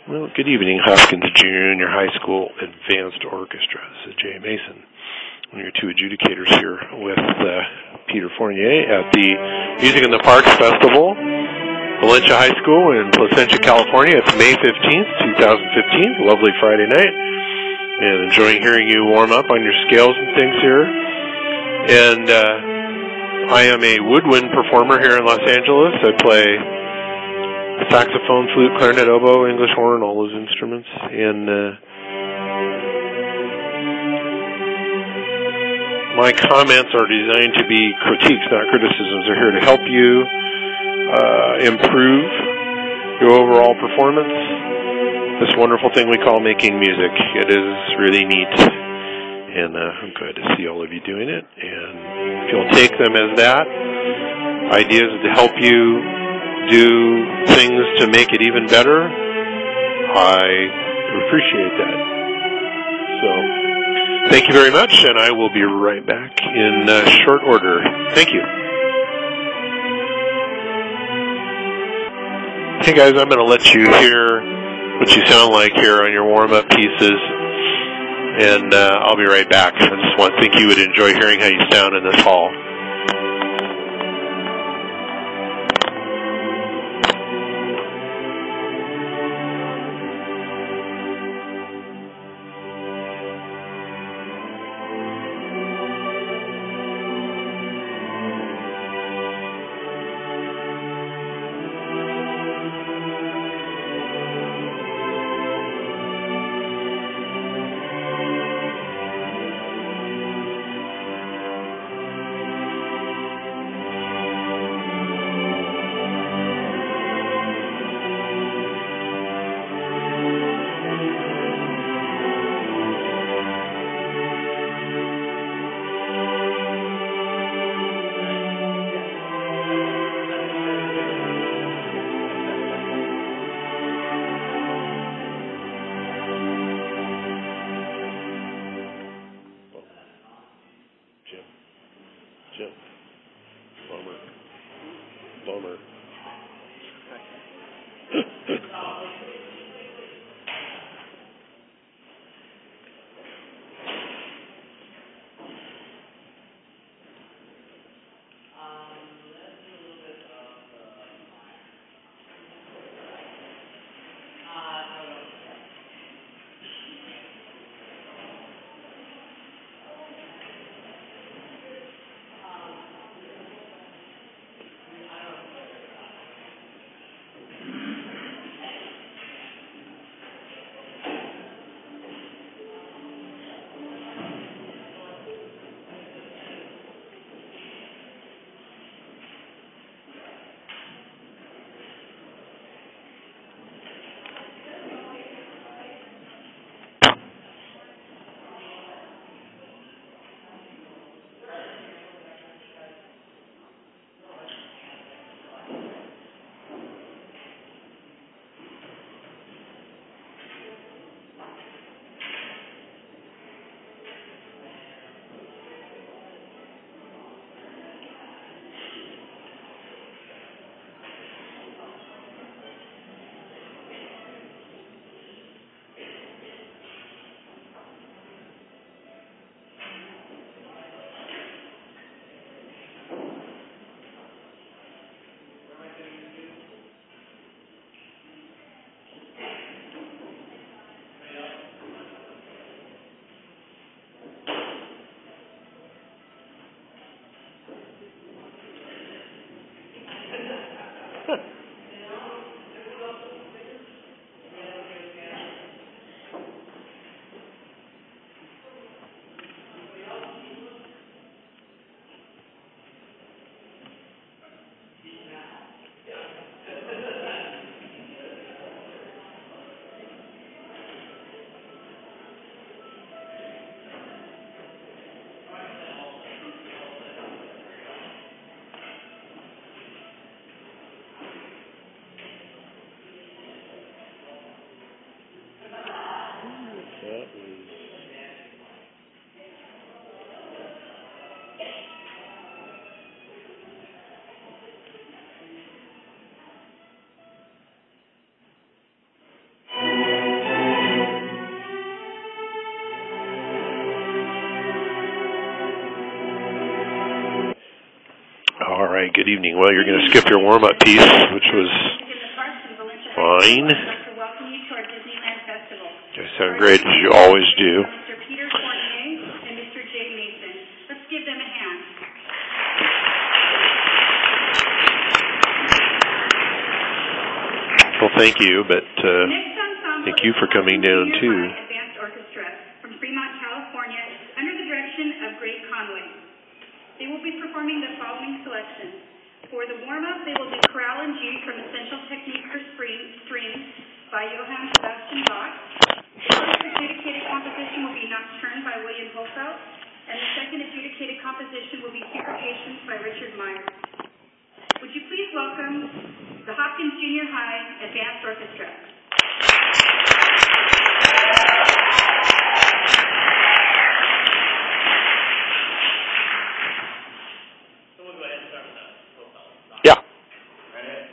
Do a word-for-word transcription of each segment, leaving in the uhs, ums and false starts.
Well, good evening, Hopkins Junior High School Advanced Orchestra. This is Jay Mason, one of your two adjudicators here with uh, Peter Fournier at the Music in the Parks Festival, Valencia High School in Placentia, California. It's May fifteenth, twenty fifteen, lovely Friday night, and enjoying hearing you warm up on your scales and things here. And uh, I am a woodwind performer here in Los Angeles. I play saxophone, flute, clarinet, oboe, English horn, all those instruments. And uh, my comments are designed to be critiques, not criticisms. They're here to help you uh, improve your overall performance. This wonderful thing we call making music. It is really neat. And uh, I'm glad to see all of you doing it. And if you'll take them as that, ideas to help you do things to make it even better, I appreciate that. So, thank you very much, and I will be right back in uh, short order. Thank you. Hey guys, I'm going to let you hear what you sound like here on your warm-up pieces, and uh, I'll be right back. I just want to think you would enjoy hearing how you sound in this hall. right, good evening. Well, you're going to skip your warm-up piece, which was fine. You sound great, as you always do. Mister Peter Fournier and Mister Jay Mason. Let's give them a hand. Well, thank you, but uh, thank you for coming down, too. Advanced Orchestra from Fremont, California, under the direction of Greg Conway. They will be performing the following selections. For the warm-up, they will do Chorale and G from Essential Technique for Strings by Johann Sebastian Bach. The first adjudicated composition will be Nocturne by William Hofeld, and the second adjudicated composition will be Super Patience by Richard Myers. Would you please welcome the Hopkins Junior High Advanced Orchestra. So we'll go ahead and start with the profile. Yeah. Right ahead.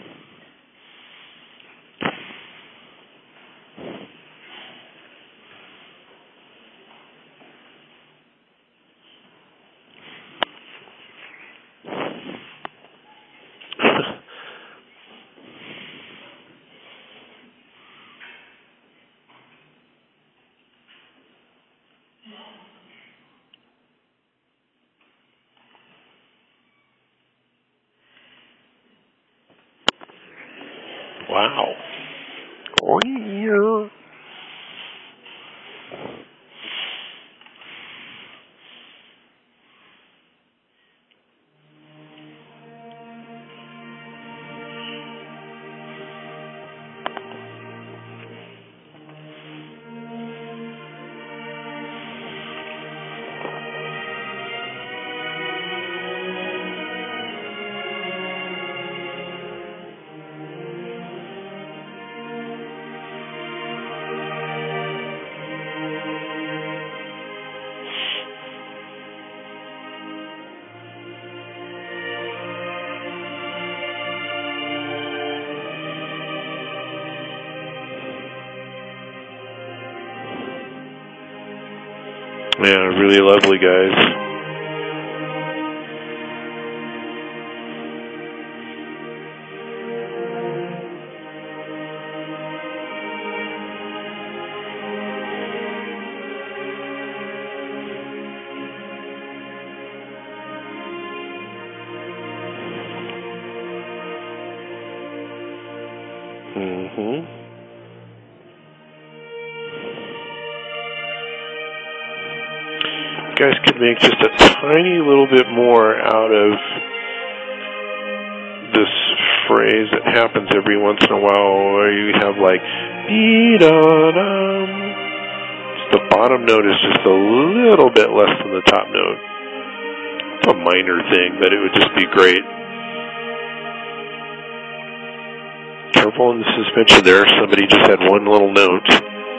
Wow. Oh, yeah. Yeah, really lovely guys. Mm-hmm. You guys could make just a tiny little bit more out of this phrase that happens every once in a while where you have like dee-da-dum. The bottom note is just a little bit less than the top note. It's a minor thing, but it would just be great. Careful in the suspension there. Somebody just had one little note.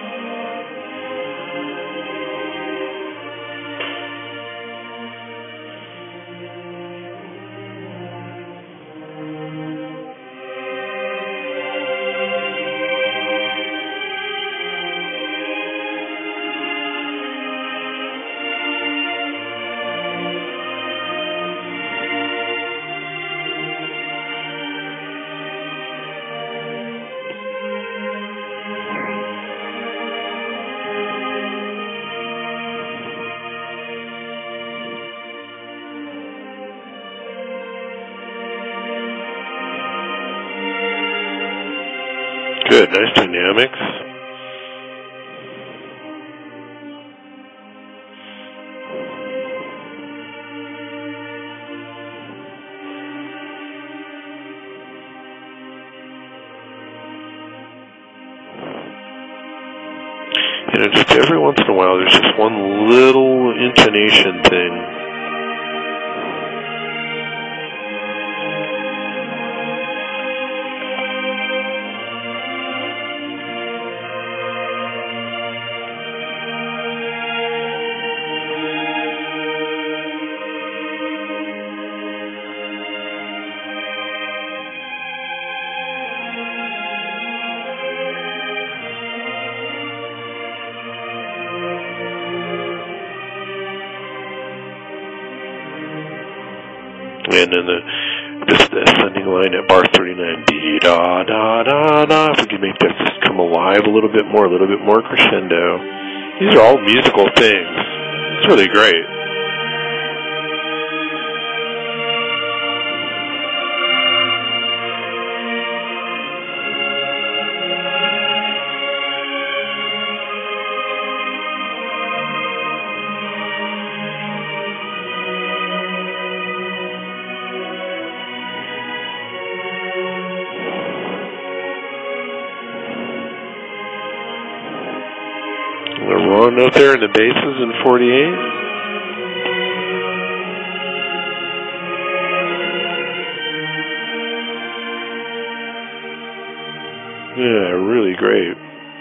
Good, nice dynamics. You know, just every once in a while there's just one little intonation thing. And then the this the ascending line at bar thirty-nine, dee da da da da. If we can make that just come alive a little bit more, a little bit more crescendo. These are all musical things. It's really great. Wrong note there in the basses in forty-eight. Yeah, really great.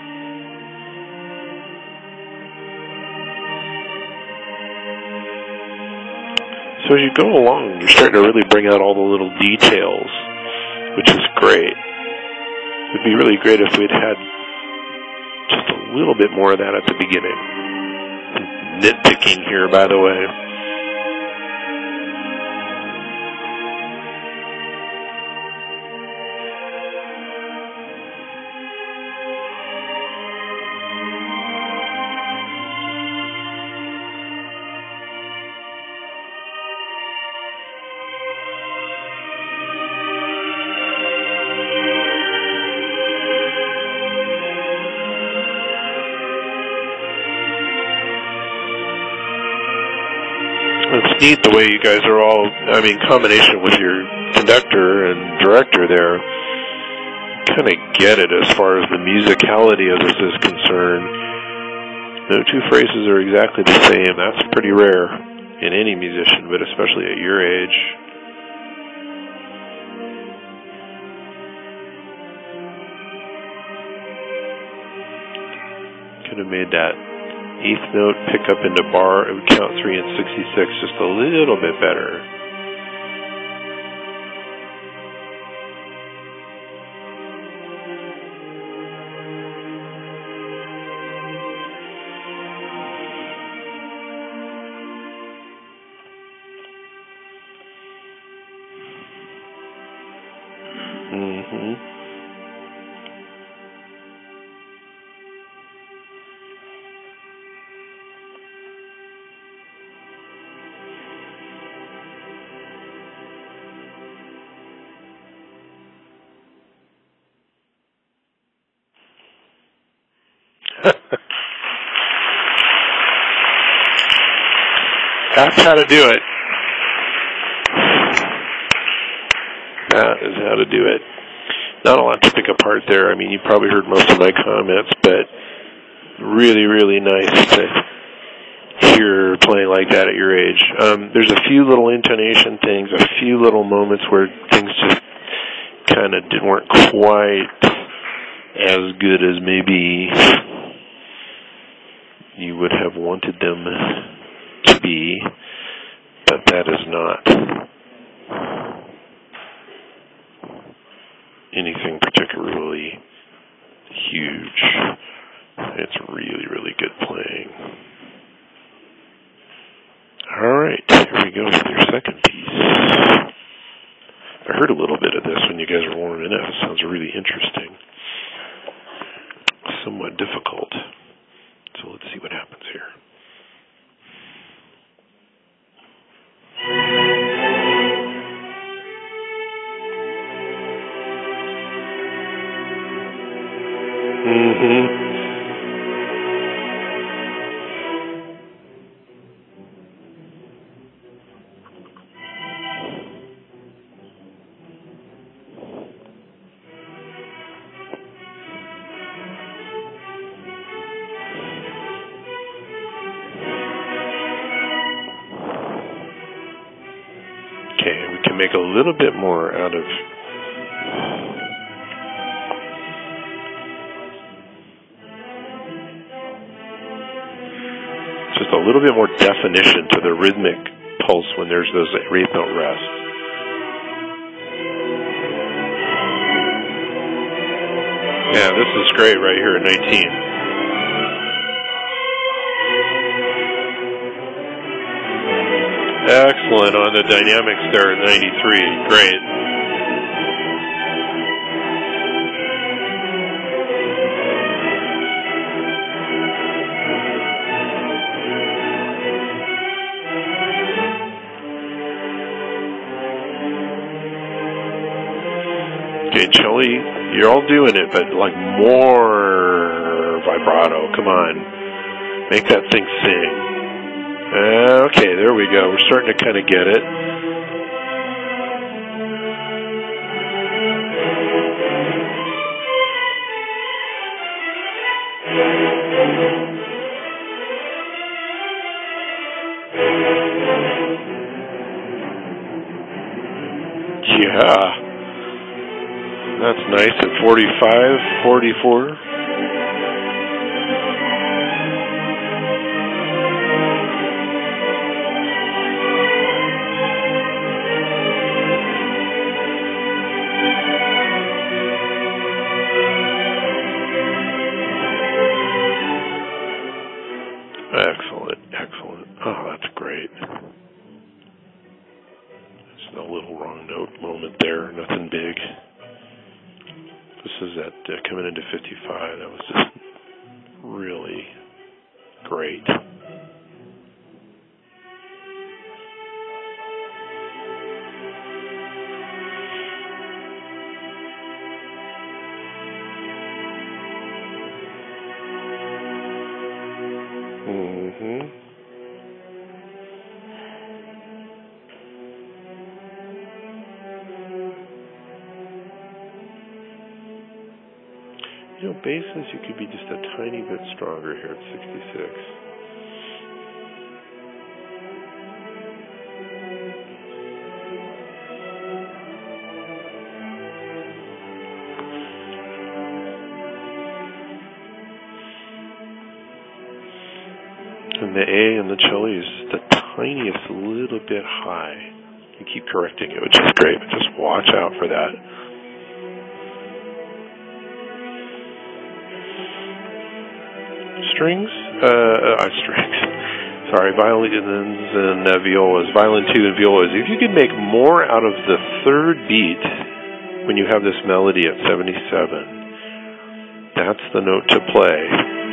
So as you go along, you're starting to really bring out all the little details, which is great. It would be really great if we'd had just a little bit more of that at the beginning. Nitpicking here, by the way. It's neat the way you guys are all, I mean, combination with your conductor and director there, kind of get it as far as the musicality of this is concerned. No two phrases are exactly the same. That's pretty rare in any musician, but especially at your age. Could have made that eighth note pick up into bar, it would count three and sixty-six just a little bit better. Mm-hmm. That's how to do it. That is how to do it. Not a lot to pick apart there. I mean, you probably heard most of my comments, but really, really nice to hear playing like that at your age. Um, there's a few little intonation things, a few little moments where things just kind of weren't quite as good as maybe you would have wanted them to be, but that is not anything particularly huge. It's really, really good playing. All right, here we go with your second piece. I heard a little bit of this when you guys were warming up. It sounds really interesting. Somewhat difficult. So let's see what happens here. Mm-hmm. Make a little bit more out of just a little bit more definition to the rhythmic pulse when there's those eighth note rests. Yeah, this is great right here at nineteen. Excellent on the dynamics there at ninety-three. Great. Okay, Chili, you're all doing it, but like more vibrato. Come on. Make that thing sing. Uh, okay, there we go. We're starting to kind of get it. Yeah. That's nice at forty-five, forty-four. Excellent, excellent. Oh, that's great. Just a little wrong note moment there, nothing big. This is at uh, coming into fifty-five. That was just really great. Mm-hmm. You know, basses, you could be just a tiny bit stronger here at sixty-six. And the A and the cello is the tiniest little bit high. You keep correcting it, which is great, but just watch out for that. Strings? Uh, uh strings. Sorry, violins and uh, violas. Violin two and violas. If you could make more out of the third beat when you have this melody at seventy-seven, that's the note to play.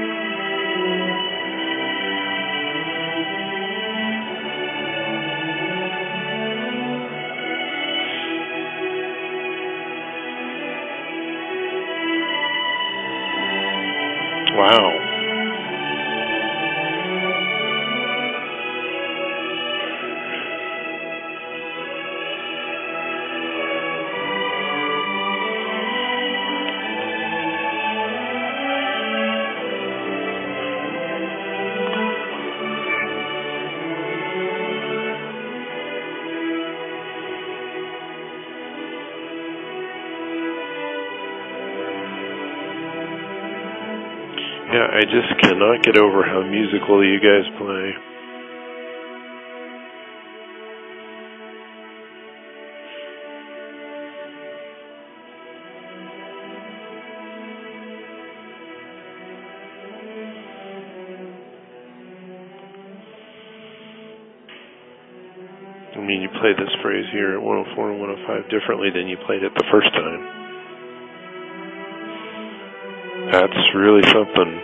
Wow. Yeah, I just cannot get over how musical you guys play. I mean, you play this phrase here at one oh four and one oh five differently than you played it the first time. That's really something.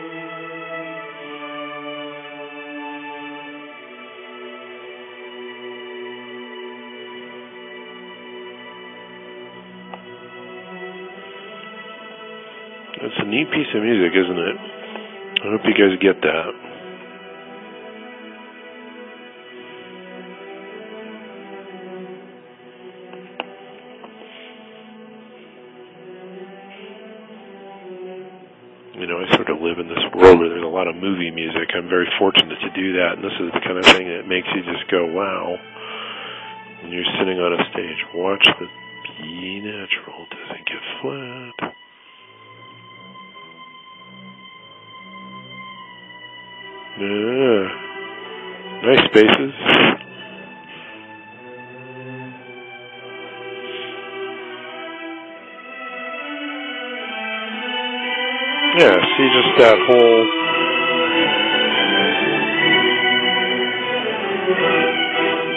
It's a neat piece of music, isn't it? I hope you guys get that. You know, I sort of live in this world where there's a lot of movie music. I'm very fortunate to do that, and this is the kind of thing that makes you just go, wow. When you're sitting on a stage, watch the B natural. Doesn't get flat. Yeah. Nice spaces. Yeah, see just that whole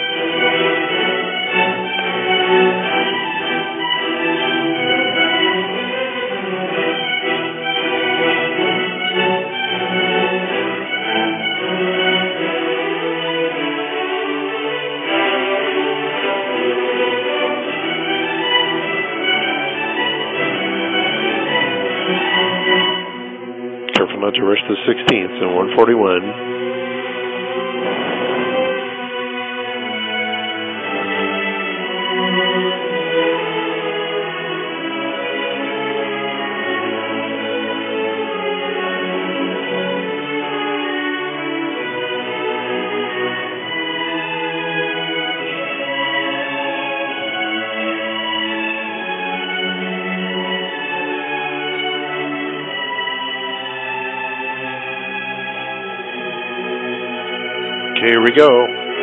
come out to Rush the sixteenth in one forty-one. Here we go.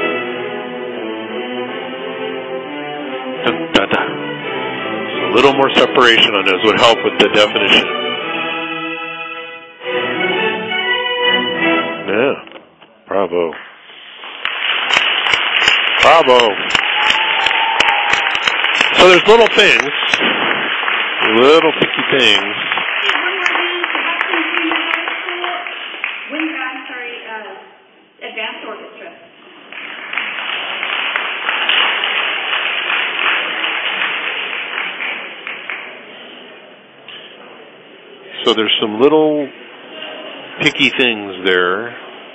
Dun, dun, dun. So a little more separation on those would help with the definition. Yeah. Bravo. Bravo. So there's little things, little picky things. Advanced orchestra. So there's some little picky things there.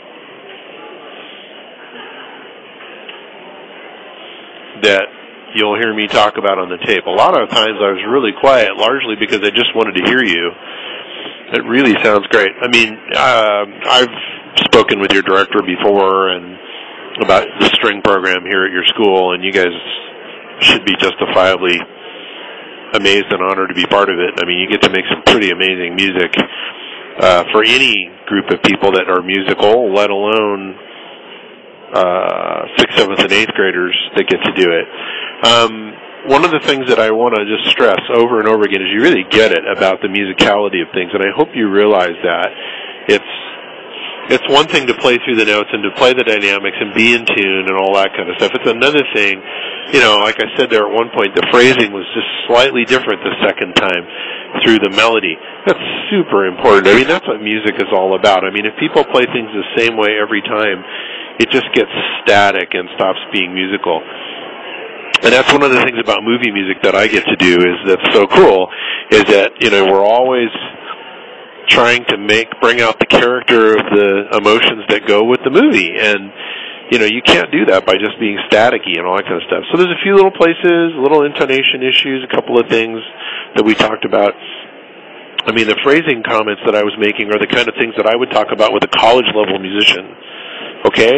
That you'll hear me talk about on the tape. A lot of times I was really quiet, largely because I just wanted to hear you. It really sounds great. I mean, uh, I've spoken with your director before and about the string program here at your school, and you guys should be justifiably amazed and honored to be part of it. I mean, you get to make some pretty amazing music uh, for any group of people that are musical, let alone uh, sixth, seventh, and eighth graders that get to do it. Um, one of the things that I want to just stress over and over again is you really get it about the musicality of things, and I hope you realize that. It's It's one thing to play through the notes and to play the dynamics and be in tune and all that kind of stuff. It's another thing, you know, like I said there at one point, the phrasing was just slightly different the second time through the melody. That's super important. I mean, that's what music is all about. I mean, if people play things the same way every time, it just gets static and stops being musical. And that's one of the things about movie music that I get to do is that's so cool, is that, you know, we're always trying to make, bring out the character of the emotions that go with the movie. And, you know, you can't do that by just being staticky and all that kind of stuff. So there's a few little places, little intonation issues, a couple of things that we talked about. I mean, the phrasing comments that I was making are the kind of things that I would talk about with a college-level musician. Okay?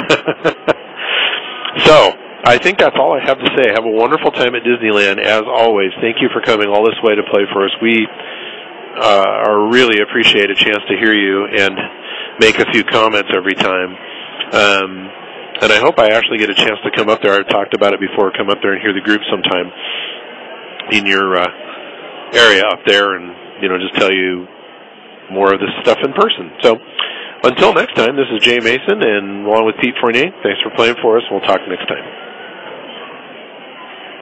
So, I think that's all I have to say. Have a wonderful time at Disneyland, as always. Thank you for coming all this way to play for us. We Uh, I really appreciate a chance to hear you and make a few comments every time. Um, and I hope I actually get a chance to come up there. I've talked about it before. Come up there and hear the group sometime in your uh, area up there and, you know, just tell you more of this stuff in person. So until next time, this is Jay Mason, and along with Pete Fournier, thanks for playing for us. We'll talk next time.